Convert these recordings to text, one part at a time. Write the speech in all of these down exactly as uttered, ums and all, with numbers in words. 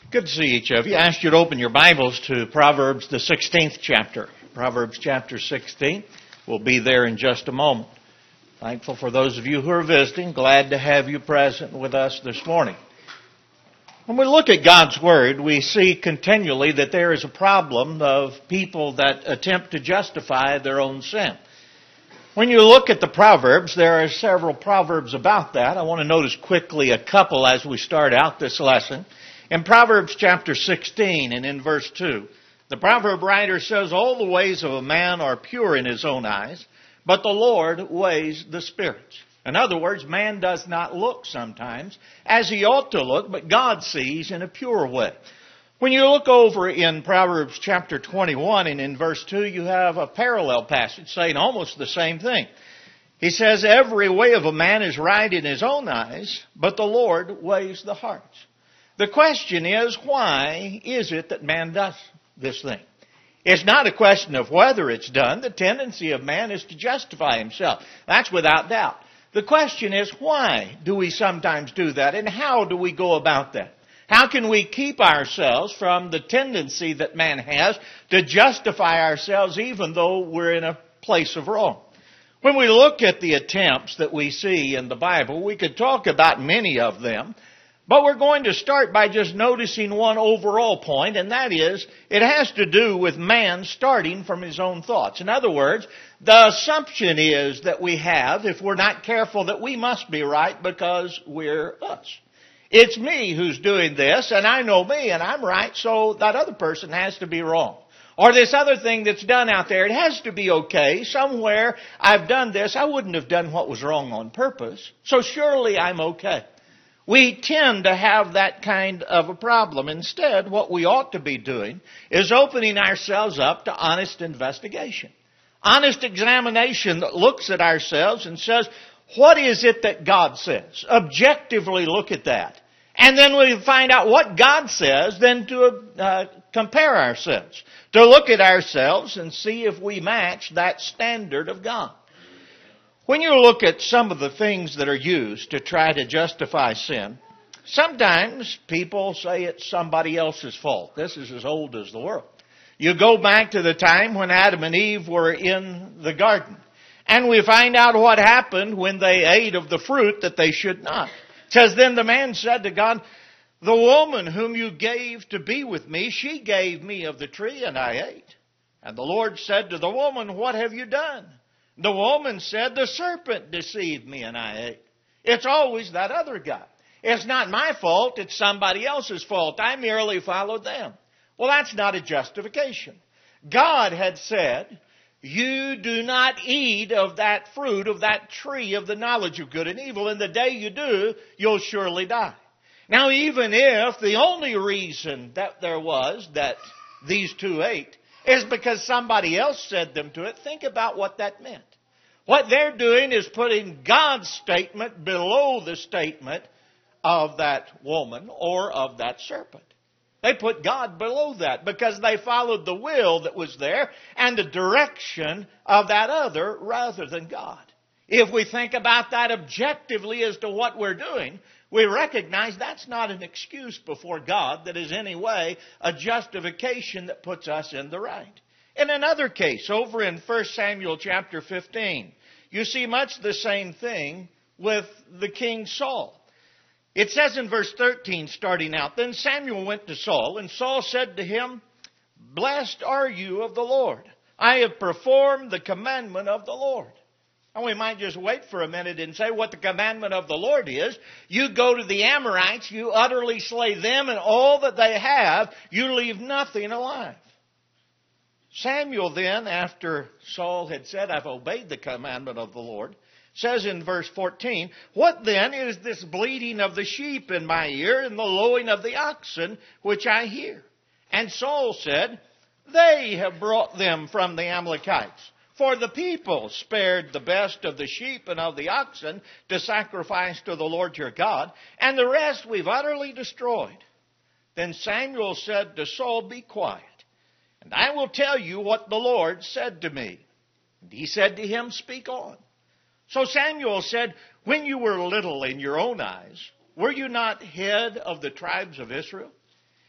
Good to see each of you. I asked you to open your Bibles to Proverbs, the sixteenth chapter. Proverbs chapter sixteen. We'll be there in just a moment. Thankful for those of you who are visiting. Glad to have you present with us this morning. When we look at God's Word, we see continually that there is a problem of people that attempt to justify their own sin. When you look at the Proverbs, there are several Proverbs about that. I want to notice quickly a couple as we start out this lesson. In Proverbs chapter sixteen and in verse two, the proverb writer says, "All the ways of a man are pure in his own eyes, but the Lord weighs the spirits." In other words, man does not look sometimes as he ought to look, but God sees in a pure way. When you look over in Proverbs chapter twenty-one and in verse two, you have a parallel passage saying almost the same thing. He says, "Every way of a man is right in his own eyes, but the Lord weighs the hearts." The question is, why is it that man does this thing? It's not a question of whether it's done. The tendency of man is to justify himself. That's without doubt. The question is, why do we sometimes do that, and how do we go about that? How can we keep ourselves from the tendency that man has to justify ourselves even though we're in a place of wrong? When we look at the attempts that we see in the Bible, we could talk about many of them. But we're going to start by just noticing one overall point, and that is, it has to do with man starting from his own thoughts. In other words, the assumption is that we have, if we're not careful, that we must be right because we're us. It's me who's doing this, and I know me, and I'm right, so that other person has to be wrong. Or this other thing that's done out there, it has to be okay. Somewhere I've done this, I wouldn't have done what was wrong on purpose, so surely I'm okay. We tend to have that kind of a problem. Instead, what we ought to be doing is opening ourselves up to honest investigation. Honest examination that looks at ourselves and says, what is it that God says? Objectively look at that. And then we find out what God says, then to uh, compare ourselves. To look at ourselves and see if we match that standard of God. When you look at some of the things that are used to try to justify sin, sometimes people say it's somebody else's fault. This is as old as the world. You go back to the time when Adam and Eve were in the garden, and we find out what happened when they ate of the fruit that they should not. It says, "Then the man said to God, 'The woman whom you gave to be with me, she gave me of the tree, and I ate.' And the Lord said to the woman, 'What have you done?' The woman said, 'The serpent deceived me and I ate.'" It's always that other guy. It's not my fault, it's somebody else's fault. I merely followed them. Well, that's not a justification. God had said, "You do not eat of that fruit, of that tree of the knowledge of good and evil, and the day you do, you'll surely die." Now, even if the only reason that there was that these two ate is because somebody else said them to it, think about what that meant. What they're doing is putting God's statement below the statement of that woman or of that serpent. They put God below that because they followed the will that was there and the direction of that other rather than God. If we think about that objectively as to what we're doing, we recognize that's not an excuse before God that is any way a justification that puts us in the right. In another case, over in First Samuel chapter fifteen, you see much the same thing with the king Saul. It says in verse thirteen, starting out, "Then Samuel went to Saul, and Saul said to him, 'Blessed are you of the Lord. I have performed the commandment of the Lord.'" And we might just wait for a minute and say what the commandment of the Lord is. You go to the Amorites, you utterly slay them and all that they have, you leave nothing alive. Samuel then, after Saul had said, "I've obeyed the commandment of the Lord," says in verse fourteen, "What then is this bleating of the sheep in my ear and the lowing of the oxen which I hear?" And Saul said, "They have brought them from the Amalekites. For the people spared the best of the sheep and of the oxen to sacrifice to the Lord your God, and the rest we've utterly destroyed." Then Samuel said to Saul, "Be quiet, and I will tell you what the Lord said to me." And he said to him, "Speak on." So Samuel said, "When you were little in your own eyes, were you not head of the tribes of Israel?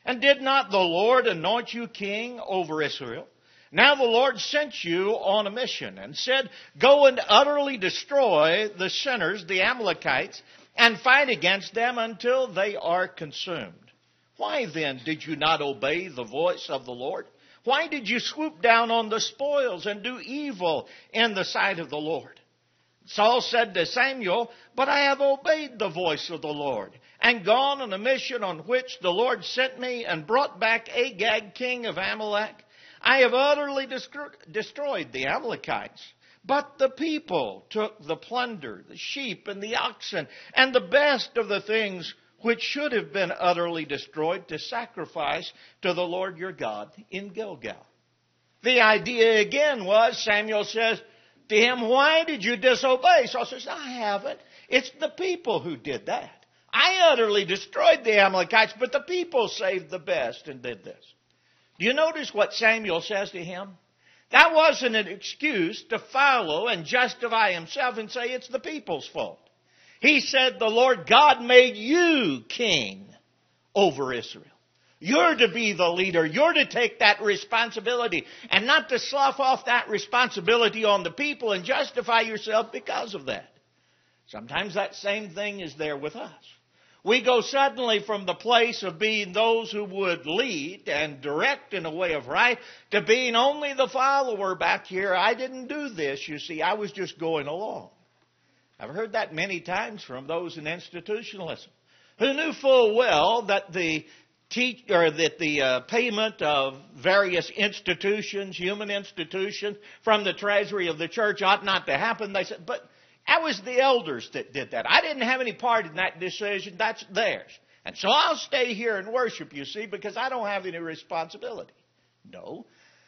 And did not the Lord anoint you king over Israel? Now the Lord sent you on a mission and said, go and utterly destroy the sinners, the Amalekites, and fight against them until they are consumed. Why then did you not obey the voice of the Lord? Why did you swoop down on the spoils and do evil in the sight of the Lord? Saul said to Samuel, but I have obeyed the voice of the Lord and gone on a mission on which the Lord sent me and brought back Agag, king of Amalek. I have utterly destroyed the Amalekites. But the people took the plunder, the sheep and the oxen, and the best of the things which should have been utterly destroyed to sacrifice to the Lord your God in Gilgal. The idea again was, Samuel says to him, why did you disobey? Saul says, I haven't. It's the people who did that. I utterly destroyed the Amalekites, but the people saved the best and did this. Do you notice what Samuel says to him? That wasn't an excuse to follow and justify himself and say it's the people's fault. He said the Lord God made you king over Israel. You're to be the leader. You're to take that responsibility and not to slough off that responsibility on the people and justify yourself because of that. Sometimes that same thing is there with us. We go suddenly from the place of being those who would lead and direct in a way of right to being only the follower back here. I didn't do this, you see. I was just going along. I've heard that many times from those in institutionalism who knew full well that the teach or that the uh, payment of various institutions, human institutions, from the treasury of the church ought not to happen. They said, but that was the elders that did that. I didn't have any part in that decision. That's theirs. And so I'll stay here and worship, you see, because I don't have any responsibility. No.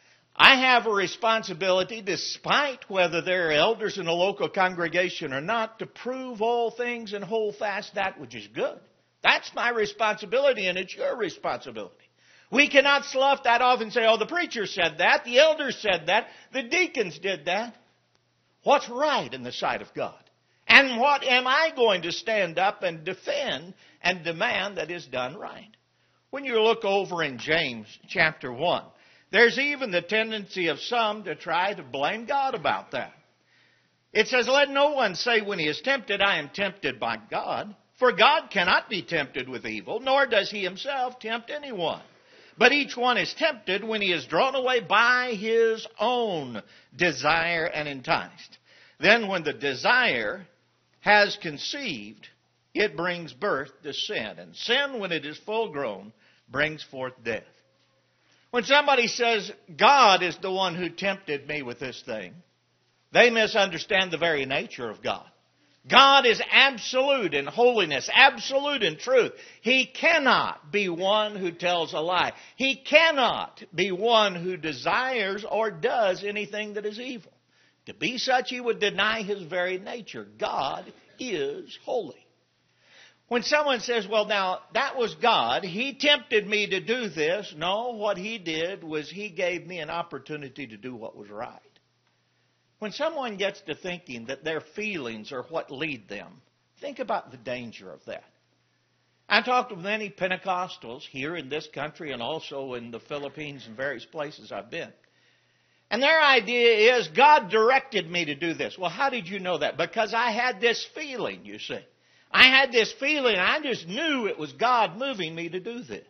I have a responsibility, despite whether there are elders in a local congregation or not, to prove all things and hold fast that which is good. That's my responsibility, and it's your responsibility. We cannot slough that off and say, oh, the preacher said that, the elders said that, the deacons did that. What's right in the sight of God? And what am I going to stand up and defend and demand that is done right? When you look over in James chapter one, there's even the tendency of some to try to blame God about that. It says, let no one say when he is tempted, I am tempted by God. For God cannot be tempted with evil, nor does he himself tempt anyone. But each one is tempted when he is drawn away by his own desire and enticed. Then when the desire has conceived, it brings birth to sin. And sin, when it is full grown, brings forth death. When somebody says, God is the one who tempted me with this thing, they misunderstand the very nature of God. God is absolute in holiness, absolute in truth. He cannot be one who tells a lie. He cannot be one who desires or does anything that is evil. To be such, he would deny his very nature. God is holy. When someone says, well, now, that was God. He tempted me to do this. No, what he did was he gave me an opportunity to do what was right. When someone gets to thinking that their feelings are what lead them, think about the danger of that. I talked with many Pentecostals here in this country and also in the Philippines and various places I've been. And their idea is, God directed me to do this. Well, how did you know that? Because I had this feeling, you see. I had this feeling, I just knew it was God moving me to do this.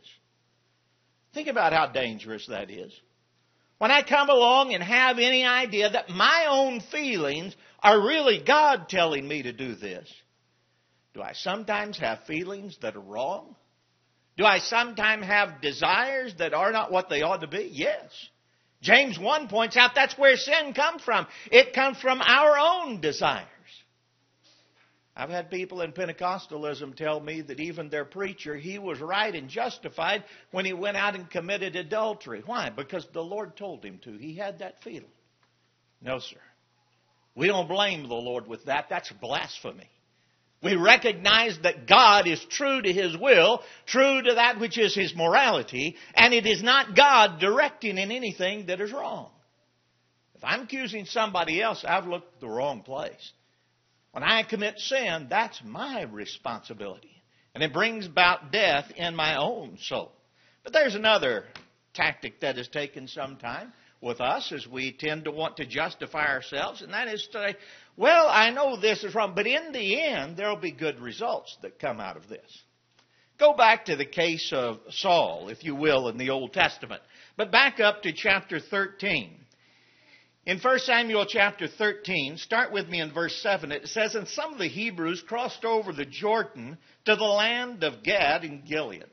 Think about how dangerous that is. When I come along and have any idea that my own feelings are really God telling me to do this, do I sometimes have feelings that are wrong? Do I sometimes have desires that are not what they ought to be? Yes. James one points out that's where sin comes from. It comes from our own desires. I've had people in Pentecostalism tell me that even their preacher, he was right and justified when he went out and committed adultery. Why? Because the Lord told him to. He had that feeling. No, sir. We don't blame the Lord with that. That's blasphemy. We recognize that God is true to his will, true to that which is his morality, and it is not God directing in anything that is wrong. If I'm accusing somebody else, I've looked at the wrong place. When I commit sin, that's my responsibility. And it brings about death in my own soul. But there's another tactic that is taken sometime with us, as we tend to want to justify ourselves, and that is to say, well, I know this is wrong, but in the end, there will be good results that come out of this. Go back to the case of Saul, if you will, in the Old Testament. But back up to chapter thirteen. In First Samuel chapter thirteen, start with me in verse seven. It says, and some of the Hebrews crossed over the Jordan to the land of Gad and Gilead.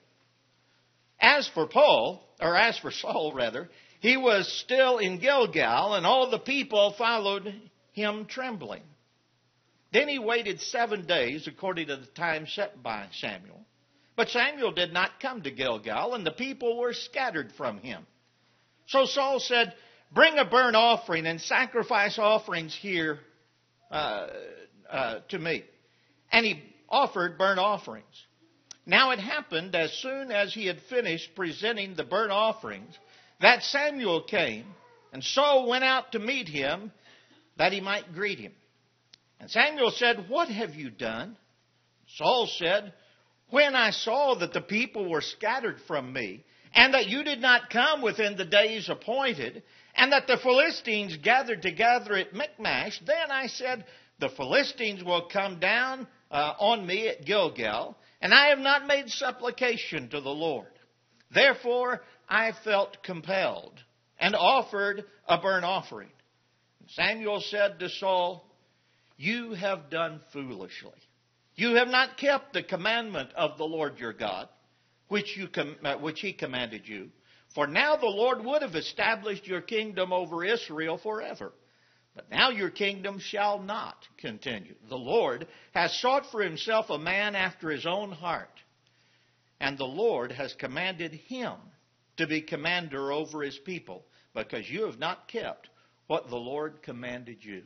As for Paul, or as for Saul rather, he was still in Gilgal, and all the people followed him trembling. Then he waited seven days according to the time set by Samuel. But Samuel did not come to Gilgal, and the people were scattered from him. So Saul said, bring a burnt offering and sacrifice offerings here uh, uh, to me. And he offered burnt offerings. Now it happened, as soon as he had finished presenting the burnt offerings, that Samuel came, and Saul went out to meet him, that he might greet him. And Samuel said, what have you done? Saul said, when I saw that the people were scattered from me, and that you did not come within the days appointed, and that the Philistines gathered together at Michmash, then I said, the Philistines will come down uh, on me at Gilgal, and I have not made supplication to the Lord. Therefore I felt compelled, and offered a burnt offering. And Samuel said to Saul, you have done foolishly. You have not kept the commandment of the Lord your God, which you com- uh, which he commanded you. For now the Lord would have established your kingdom over Israel forever. But now your kingdom shall not continue. The Lord has sought for himself a man after his own heart. And the Lord has commanded him to be commander over his people, because you have not kept what the Lord commanded you.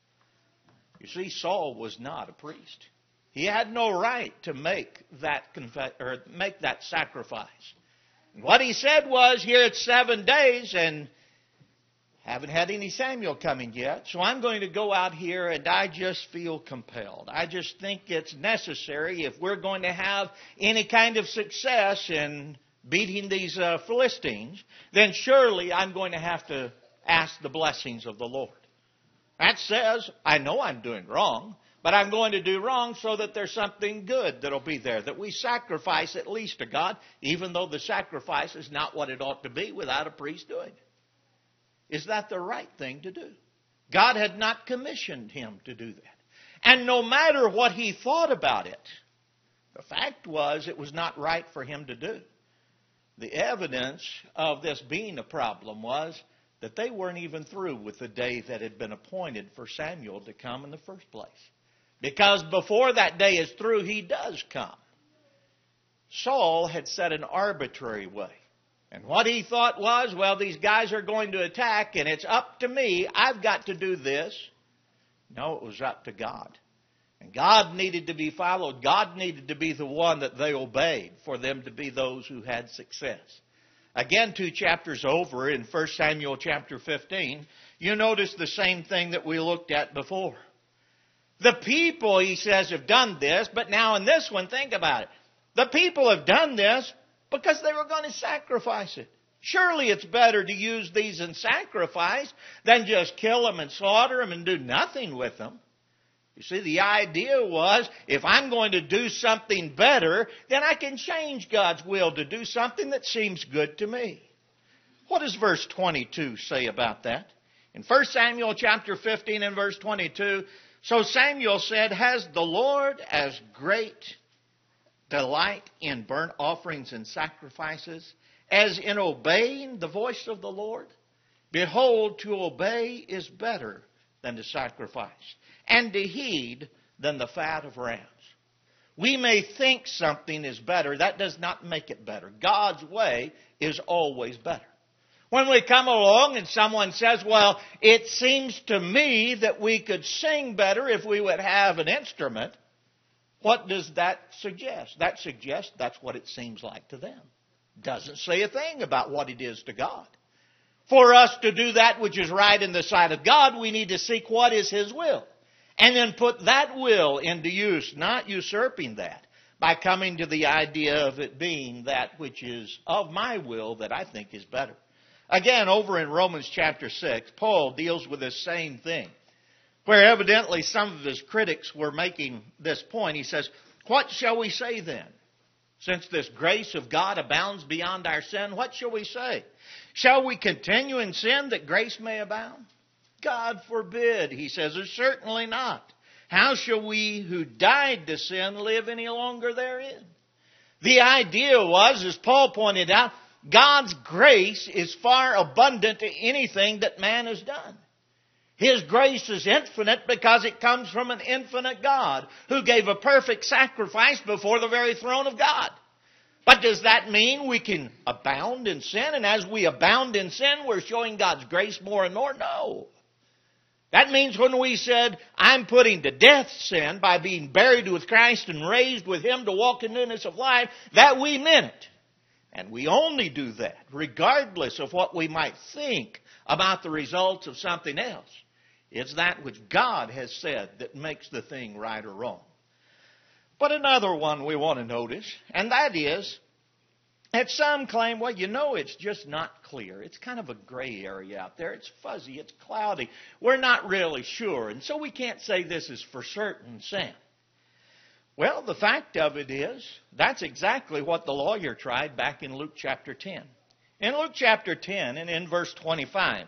You see, Saul was not a priest. He had no right to make that conf- or make that sacrifice. And what he said was, here it's seven days and haven't had any Samuel coming yet, so I'm going to go out here and I just feel compelled. I just think it's necessary if we're going to have any kind of success in beating these uh, Philistines, then surely I'm going to have to ask the blessings of the Lord. That says, I know I'm doing wrong, but I'm going to do wrong so that there's something good that'll be there, that we sacrifice at least to God, even though the sacrifice is not what it ought to be without a priest doing it. Is that the right thing to do? God had not commissioned him to do that. And no matter what he thought about it, the fact was it was not right for him to do. The evidence of this being a problem was that they weren't even through with the day that had been appointed for Samuel to come in the first place. Because before that day is through, he does come. Saul had set an arbitrary way. And what he thought was, well, these guys are going to attack, and it's up to me. I've got to do this. No, it was up to God. And God needed to be followed. God needed to be the one that they obeyed for them to be those who had success. Again, two chapters over in First Samuel chapter fifteen, you notice the same thing that we looked at before. The people, he says, have done this, but now in this one, think about it. The people have done this because they were going to sacrifice it. Surely it's better to use these in sacrifice than just kill them and slaughter them and do nothing with them. You see, the idea was, if I'm going to do something better, then I can change God's will to do something that seems good to me. What does verse twenty-two say about that? In First Samuel chapter fifteen and verse twenty-two, so Samuel said, has the Lord as great delight in burnt offerings and sacrifices as in obeying the voice of the Lord? Behold, to obey is better than to sacrifice, and to heed than the fat of rams. We may think something is better. That does not make it better. God's way is always better. When we come along and someone says, well, it seems to me that we could sing better if we would have an instrument, what does that suggest? That suggests that's what it seems like to them. Doesn't say a thing about what it is to God. For us to do that which is right in the sight of God, we need to seek what is His will. And then put that will into use, not usurping that, by coming to the idea of it being that which is of my will that I think is better. Again, over in Romans chapter six, Paul deals with this same thing, where evidently some of his critics were making this point. He says, what shall we say then? Since this grace of God abounds beyond our sin, what shall we say? Shall we continue in sin that grace may abound? God forbid, he says, or certainly not. How shall we who died to sin live any longer therein? The idea was, as Paul pointed out, God's grace is far abundant to anything that man has done. His grace is infinite because it comes from an infinite God who gave a perfect sacrifice before the very throne of God. But does that mean we can abound in sin? And as we abound in sin, we're showing God's grace more and more? No. That means when we said, I'm putting to death sin by being buried with Christ and raised with Him to walk in newness of life, that we meant it. And we only do that regardless of what we might think about the results of something else. It's that which God has said that makes the thing right or wrong. But another one we want to notice, and that is that some claim, well, you know, it's just not clear. It's kind of a gray area out there. It's fuzzy. It's cloudy. We're not really sure. And so we can't say this is for certain sin. Well, the fact of it is, that's exactly what the lawyer tried back in Luke chapter ten. In Luke chapter ten and in verse twenty-five,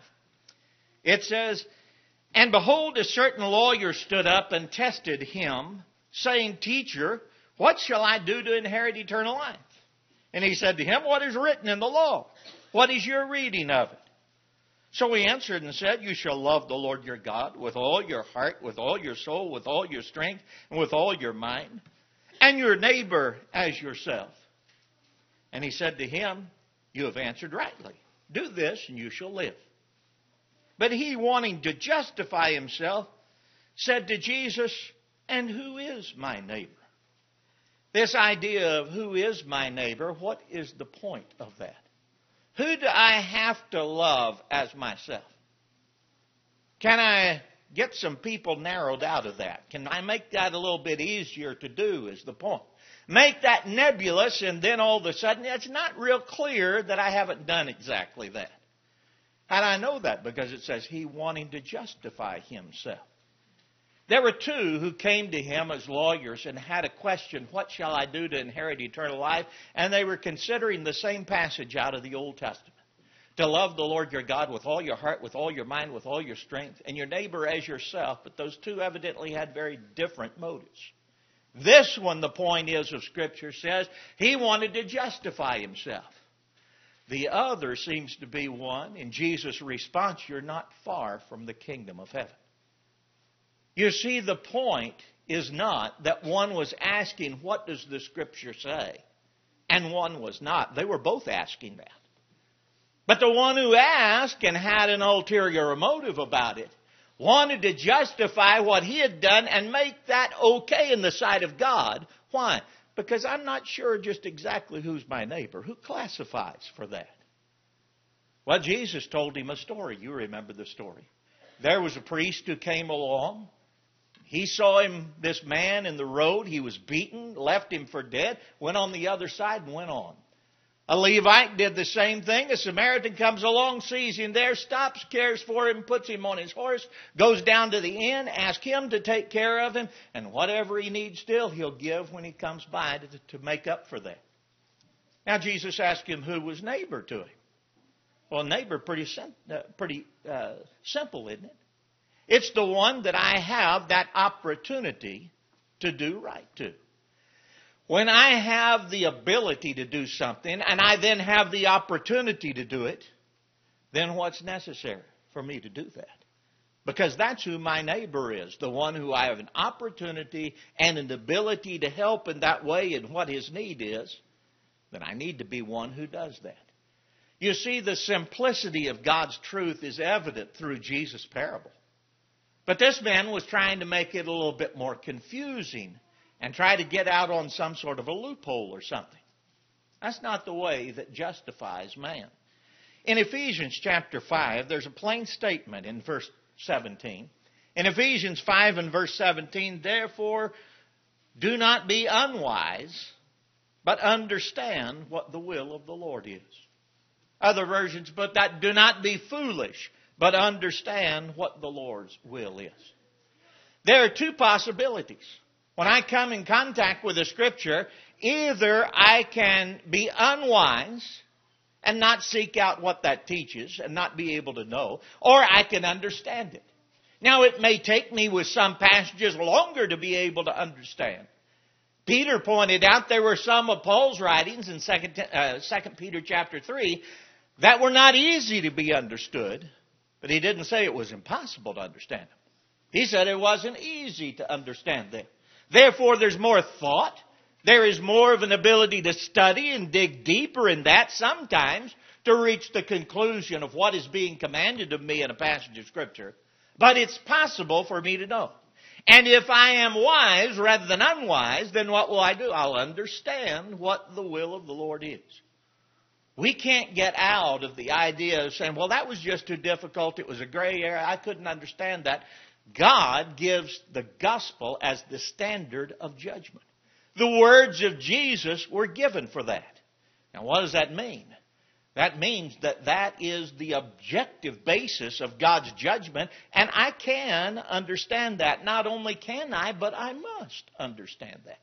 it says, and behold, a certain lawyer stood up and tested him, saying, Teacher, what shall I do to inherit eternal life? And he said to him, what is written in the law? What is your reading of it? So he answered and said, you shall love the Lord your God with all your heart, with all your soul, with all your strength, and with all your mind, and your neighbor as yourself. And he said to him, you have answered rightly. Do this and you shall live. But he, wanting to justify himself, said to Jesus, and who is my neighbor? This idea of who is my neighbor, what is the point of that? Who do I have to love as myself? Can I get some people narrowed out of that? Can I make that a little bit easier to do is the point. Make that nebulous and then all of a sudden it's not real clear that I haven't done exactly that. And I know that because it says he wanting to justify himself. There were two who came to him as lawyers and had a question, what shall I do to inherit eternal life? And they were considering the same passage out of the Old Testament. To love the Lord your God with all your heart, with all your mind, with all your strength, and your neighbor as yourself. But those two evidently had very different motives. This one, the point is of Scripture, says he wanted to justify himself. The other seems to be one, in Jesus' response, you're not far from the kingdom of heaven. You see, the point is not that one was asking, what does the Scripture say? And one was not. They were both asking that. But the one who asked and had an ulterior motive about it wanted to justify what he had done and make that okay in the sight of God. Why? Because I'm not sure just exactly who's my neighbor. Who classifies for that? Well, Jesus told him a story. You remember the story. There was a priest who came along. He saw him, this man in the road. He was beaten, left him for dead, went on the other side and went on. A Levite did the same thing. A Samaritan comes along, sees him there, stops, cares for him, puts him on his horse, goes down to the inn, asks him to take care of him, and whatever he needs still, he'll give when he comes by to, to make up for that. Now Jesus asked him who was neighbor to him. Well, neighbor, pretty, sim- uh, pretty uh, simple, isn't it? It's the one that I have that opportunity to do right to. When I have the ability to do something and I then have the opportunity to do it, then what's necessary for me to do that? Because that's who my neighbor is, the one who I have an opportunity and an ability to help in that way and what his need is, then I need to be one who does that. You see, the simplicity of God's truth is evident through Jesus' parable. But this man was trying to make it a little bit more confusing and try to get out on some sort of a loophole or something. That's not the way that justifies man. In Ephesians chapter five, there's a plain statement in verse seventeen. In Ephesians five and verse seventeen, therefore, do not be unwise, but understand what the will of the Lord is. Other versions put that, do not be foolish, but understand what the Lord's will is. There are two possibilities. When I come in contact with a Scripture, either I can be unwise and not seek out what that teaches and not be able to know, or I can understand it. Now, it may take me with some passages longer to be able to understand. Peter pointed out there were some of Paul's writings in Second uh, Second Peter chapter three that were not easy to be understood, but he didn't say it was impossible to understand them. He said it wasn't easy to understand them. Therefore, there's more thought. There is more of an ability to study and dig deeper in that sometimes to reach the conclusion of what is being commanded of me in a passage of Scripture. But it's possible for me to know. And if I am wise rather than unwise, then what will I do? I'll understand what the will of the Lord is. We can't get out of the idea of saying, well, that was just too difficult. It was a gray area. I couldn't understand that. God gives the gospel as the standard of judgment. The words of Jesus were given for that. Now, what does that mean? That means that that is the objective basis of God's judgment, and I can understand that. Not only can I, but I must understand that.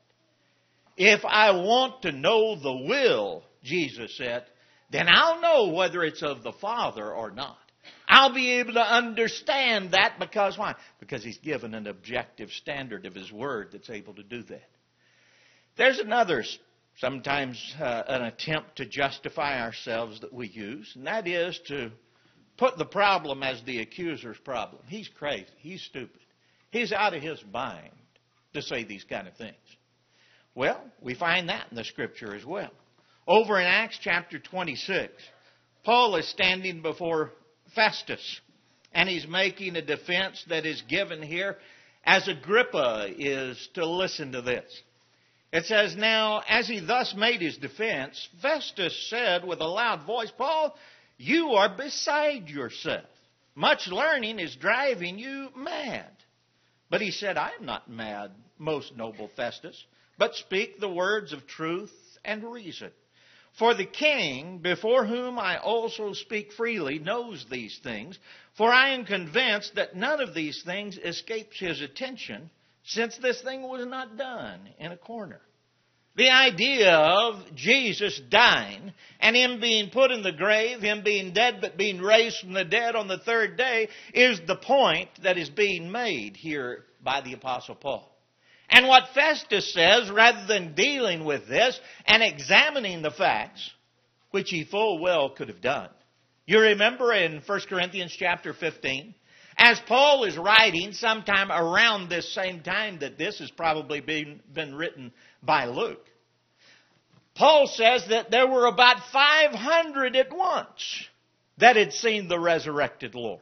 If I want to know the will, Jesus said, then I'll know whether it's of the Father or not. I'll be able to understand that because why? Because He's given an objective standard of His Word that's able to do that. There's another, sometimes uh, an attempt to justify ourselves that we use, and that is to put the problem as the accuser's problem. He's crazy. He's stupid. He's out of his mind to say these kind of things. Well, we find that in the Scripture as well. Over in Acts chapter twenty-six, Paul is standing before Festus, and he's making a defense that is given here as Agrippa is to listen to this. It says, now, as he thus made his defense, Festus said with a loud voice, Paul, you are beside yourself. Much learning is driving you mad. But he said, I am not mad, most noble Festus, but speak the words of truth and reason. For the king, before whom I also speak freely, knows these things. For I am convinced that none of these things escapes his attention, since this thing was not done in a corner. The idea of Jesus dying and Him being put in the grave, Him being dead but being raised from the dead on the third day is the point that is being made here by the Apostle Paul. And what Festus says, rather than dealing with this and examining the facts, which he full well could have done. You remember in First Corinthians chapter fifteen, as Paul is writing sometime around this same time that this has probably been, been written by Luke, Paul says that there were about five hundred at once that had seen the resurrected Lord.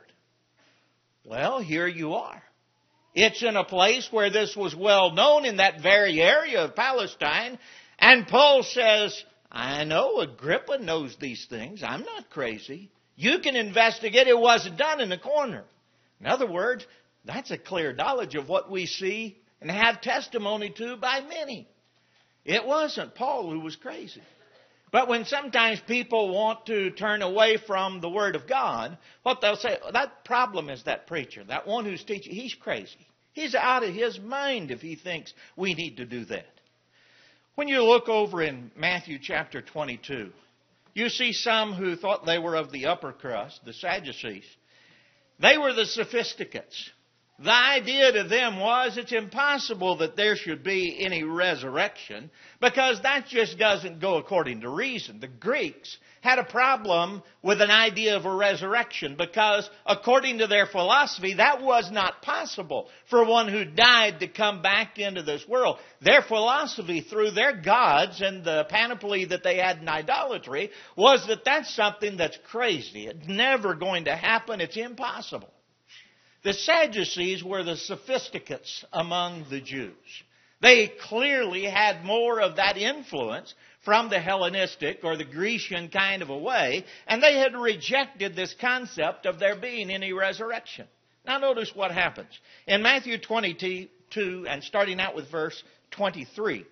Well, here you are. It's in a place where this was well known in that very area of Palestine. And Paul says, I know Agrippa knows these things. I'm not crazy. You can investigate. It wasn't done in a corner. In other words, that's a clear knowledge of what we see and have testimony to by many. It wasn't Paul who was crazy. But when sometimes people want to turn away from the Word of God, what they'll say, that problem is that preacher, that one who's teaching, he's crazy. He's out of his mind if he thinks we need to do that. When you look over in Matthew chapter twenty-two, you see some who thought they were of the upper crust, the Sadducees. They were the sophisticates. The idea to them was it's impossible that there should be any resurrection because that just doesn't go according to reason. The Greeks had a problem with an idea of a resurrection because according to their philosophy, that was not possible for one who died to come back into this world. Their philosophy through their gods and the panoply that they had in idolatry was that that's something that's crazy. It's never going to happen. It's impossible. The Sadducees were the sophisticates among the Jews. They clearly had more of that influence from the Hellenistic or the Grecian kind of a way, and they had rejected this concept of there being any resurrection. Now notice what happens. In Matthew twenty-two, and starting out with verse twenty-three.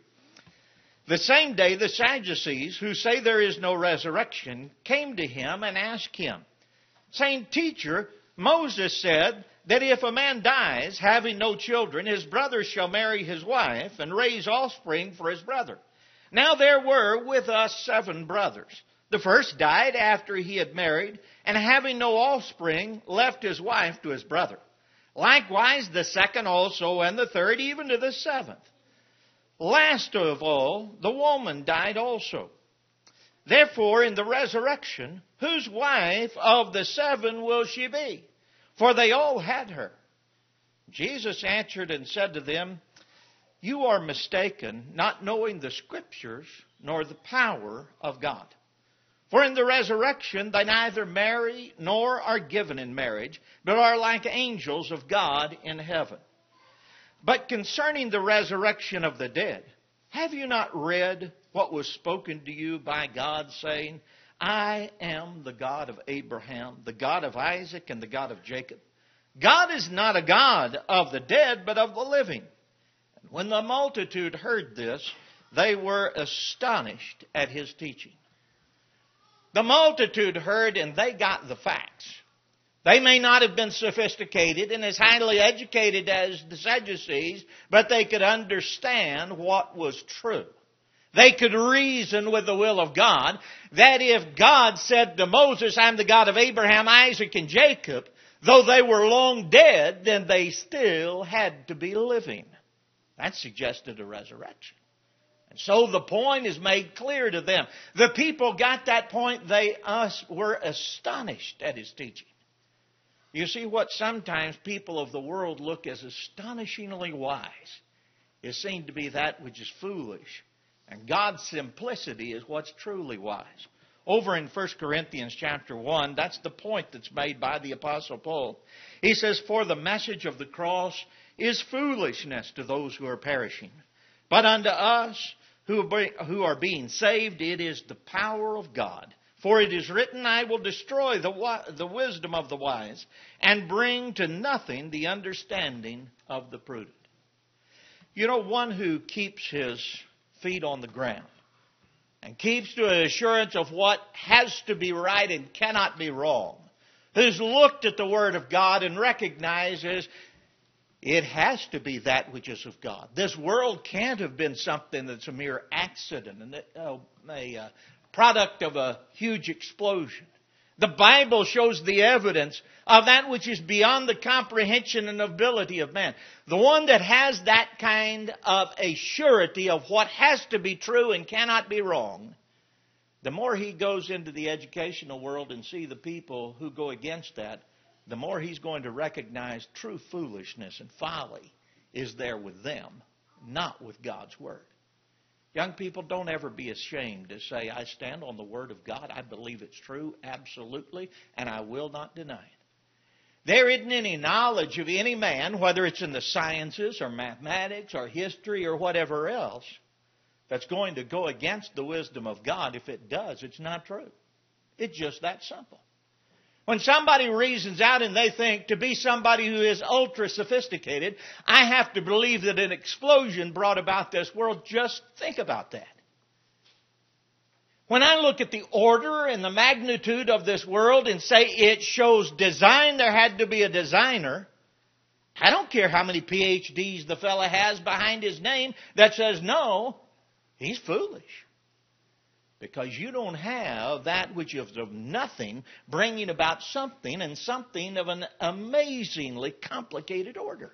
The same day the Sadducees, who say there is no resurrection, came to him and asked him, saying, Teacher, Moses said that if a man dies, having no children, his brother shall marry his wife and raise offspring for his brother. Now there were with us seven brothers. The first died after he had married, and having no offspring, left his wife to his brother. Likewise the second also, and the third, even to the seventh. Last of all, the woman died also. Therefore, in the resurrection, whose wife of the seven will she be? For they all had her. Jesus answered and said to them, You are mistaken, not knowing the Scriptures, nor the power of God. For in the resurrection they neither marry nor are given in marriage, but are like angels of God in heaven. But concerning the resurrection of the dead, have you not read what was spoken to you by God, saying, I am the God of Abraham, the God of Isaac, and the God of Jacob? God is not a God of the dead, but of the living. And when the multitude heard this, they were astonished at his teaching. The multitude heard and they got the facts. They may not have been sophisticated and as highly educated as the Sadducees, but they could understand what was true. They could reason with the will of God, that if God said to Moses, I'm the God of Abraham, Isaac, and Jacob, though they were long dead, then they still had to be living. That suggested a resurrection. And so the point is made clear to them. The people got that point. They us, were astonished at his teaching. You see, what sometimes people of the world look as astonishingly wise is seen to be that which is foolish. And God's simplicity is what's truly wise. Over in First Corinthians chapter one, that's the point that's made by the Apostle Paul. He says, For the message of the cross is foolishness to those who are perishing. But unto us who are being saved, it is the power of God. For it is written, I will destroy the, the wisdom of the wise, and bring to nothing the understanding of the prudent. You know, one who keeps his feet on the ground and keeps to an assurance of what has to be right and cannot be wrong, who's looked at the Word of God and recognizes it has to be that which is of God. This world can't have been something that's a mere accident and a, a product of a huge explosion. The Bible shows the evidence of that which is beyond the comprehension and ability of man. The one that has that kind of a surety of what has to be true and cannot be wrong, the more he goes into the educational world and see the people who go against that, the more he's going to recognize true foolishness and folly is there with them, not with God's Word. Young people, don't ever be ashamed to say, I stand on the Word of God. I believe it's true, absolutely, and I will not deny it. There isn't any knowledge of any man, whether it's in the sciences or mathematics or history or whatever else, that's going to go against the wisdom of God. If it does, it's not true. It's just that simple. When somebody reasons out and they think to be somebody who is ultra sophisticated, I have to believe that an explosion brought about this world. Just think about that. When I look at the order and the magnitude of this world and say it shows design, there had to be a designer. I don't care how many P H Ds the fella has behind his name that says no, he's foolish. Because you don't have that which is of nothing bringing about something, and something of an amazingly complicated order.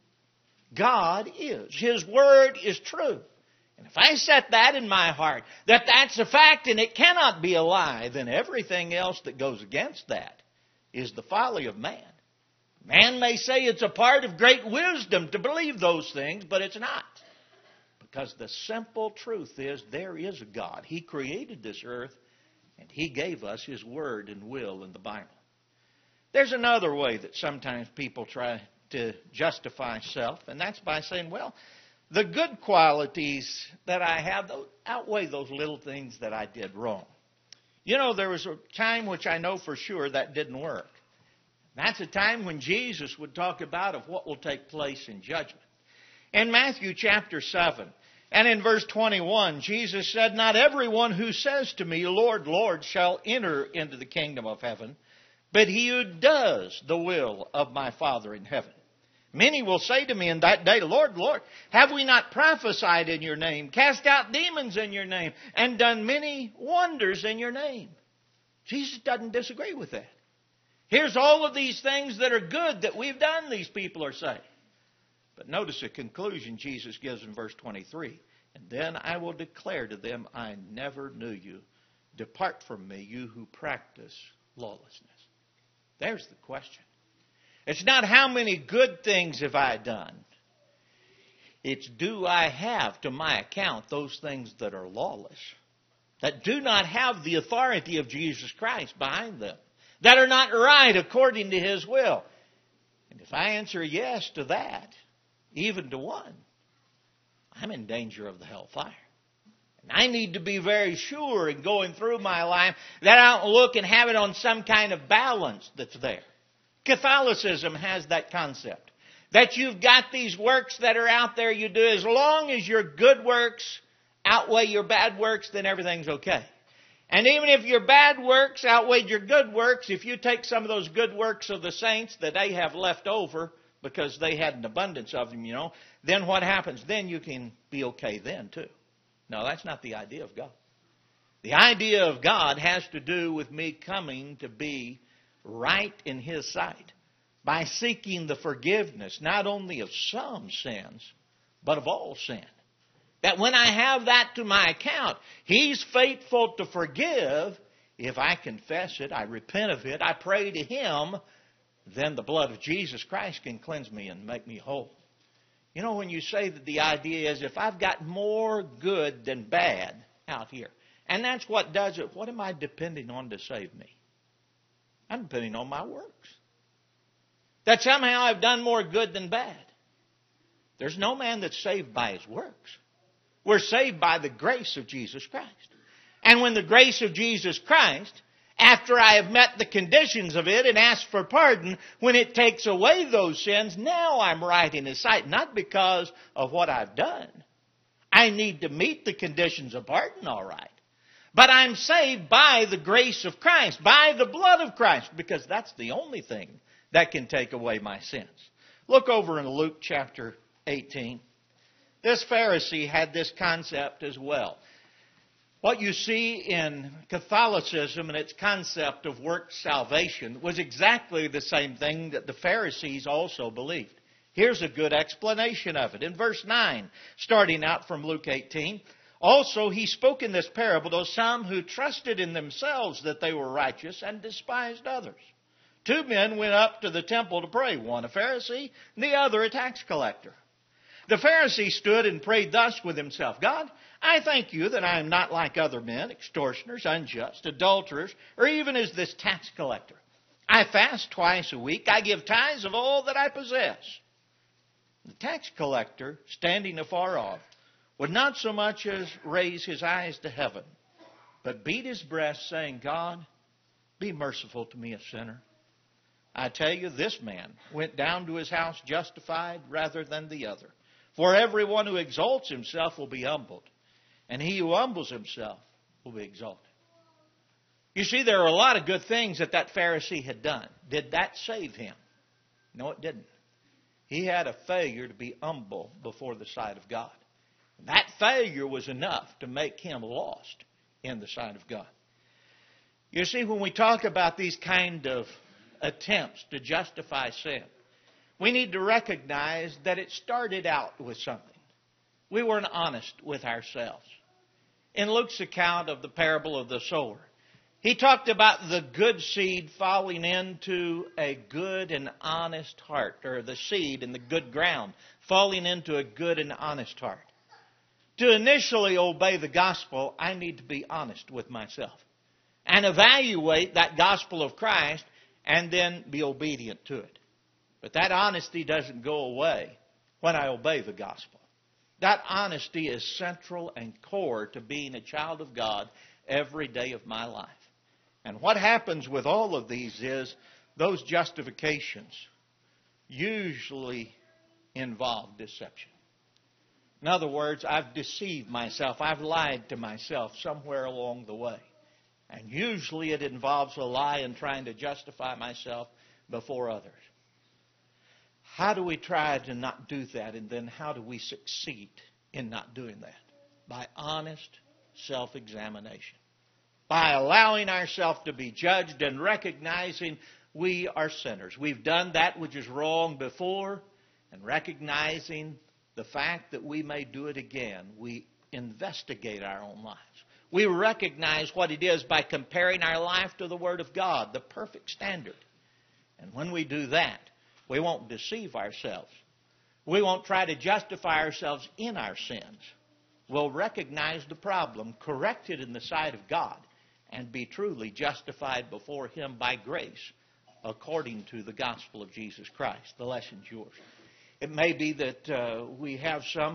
God is. His Word is true. And if I set that in my heart, that that's a fact and it cannot be a lie, then everything else that goes against that is the folly of man. Man may say it's a part of great wisdom to believe those things, but it's not. Because the simple truth is there is a God. He created this earth and He gave us His Word and will in the Bible. There's another way that sometimes people try to justify self, and that's by saying, well, the good qualities that I have outweigh those little things that I did wrong. You know, there was a time which I know for sure that didn't work. That's a time when Jesus would talk about of what will take place in judgment. In Matthew chapter seven and in verse twenty-one, Jesus said, "Not everyone who says to me, 'Lord, Lord,' shall enter into the kingdom of heaven, but he who does the will of my Father in heaven. Many will say to me in that day, 'Lord, Lord, have we not prophesied in your name, cast out demons in your name, and done many wonders in your name?'" Jesus doesn't disagree with that. Here's all of these things that are good that we've done, these people are saying. But notice the conclusion Jesus gives in verse twenty-three. "And then I will declare to them, I never knew you. Depart from me, you who practice lawlessness." There's the question. It's not how many good things have I done. It's do I have to my account those things that are lawless, that do not have the authority of Jesus Christ behind them, that are not right according to His will. And if I answer yes to that, even to one, I'm in danger of the hellfire. And I need to be very sure in going through my life that I don't look and have it on some kind of balance that's there. Catholicism has that concept, that you've got these works that are out there you do. As long as your good works outweigh your bad works, then everything's okay. And even if your bad works outweigh your good works, if you take some of those good works of the saints that they have left over because they had an abundance of them, you know, then what happens? Then you can be okay then too. No, that's not the idea of God. The idea of God has to do with me coming to be right in His sight by seeking the forgiveness not only of some sins, but of all sin. That when I have that to my account, He's faithful to forgive. If I confess it, I repent of it, I pray to Him, then the blood of Jesus Christ can cleanse me and make me whole. You know, when you say that the idea is if I've got more good than bad out here, and that's what does it, what am I depending on to save me? I'm depending on my works. That somehow I've done more good than bad. There's no man that's saved by his works. We're saved by the grace of Jesus Christ. And when the grace of Jesus Christ, after I have met the conditions of it and asked for pardon, when it takes away those sins, now I'm right in His sight. Not because of what I've done. I need to meet the conditions of pardon, all right. But I'm saved by the grace of Christ, by the blood of Christ, because that's the only thing that can take away my sins. Look over in Luke chapter eighteen. This Pharisee had this concept as well. What you see in Catholicism and its concept of works salvation was exactly the same thing that the Pharisees also believed. Here's a good explanation of it. In verse nine, starting out from Luke eighteen, "Also he spoke in this parable to some who trusted in themselves that they were righteous and despised others. Two men went up to the temple to pray, one a Pharisee and the other a tax collector. The Pharisee stood and prayed thus with himself, 'God, I thank you that I am not like other men, extortioners, unjust, adulterers, or even as this tax collector. I fast twice a week. I give tithes of all that I possess.' The tax collector, standing afar off, would not so much as raise his eyes to heaven, but beat his breast, saying, 'God, be merciful to me, a sinner.' I tell you, this man went down to his house justified rather than the other. For everyone who exalts himself will be humbled, and he who humbles himself will be exalted." You see, there are a lot of good things that that Pharisee had done. Did that save him? No, it didn't. He had a failure to be humble before the sight of God. That failure was enough to make him lost in the sight of God. You see, when we talk about these kind of attempts to justify sin, we need to recognize that it started out with something. We weren't honest with ourselves. In Luke's account of the parable of the sower, he talked about the good seed falling into a good and honest heart, or the seed in the good ground falling into a good and honest heart. To initially obey the gospel, I need to be honest with myself and evaluate that gospel of Christ and then be obedient to it. But that honesty doesn't go away when I obey the gospel. That honesty is central and core to being a child of God every day of my life. And what happens with all of these is those justifications usually involve deception. In other words, I've deceived myself. I've lied to myself somewhere along the way. And usually it involves a lie in trying to justify myself before others. How do we try to not do that? And then how do we succeed in not doing that? By honest self-examination. By allowing ourselves to be judged and recognizing we are sinners. We've done that which is wrong before, and recognizing the fact that we may do it again. We investigate our own lives. We recognize what it is by comparing our life to the Word of God, the perfect standard. And when we do that, we won't deceive ourselves. We won't try to justify ourselves in our sins. We'll recognize the problem, correct it in the sight of God, and be truly justified before Him by grace, according to the gospel of Jesus Christ. The lesson's yours. It may be that uh, we have some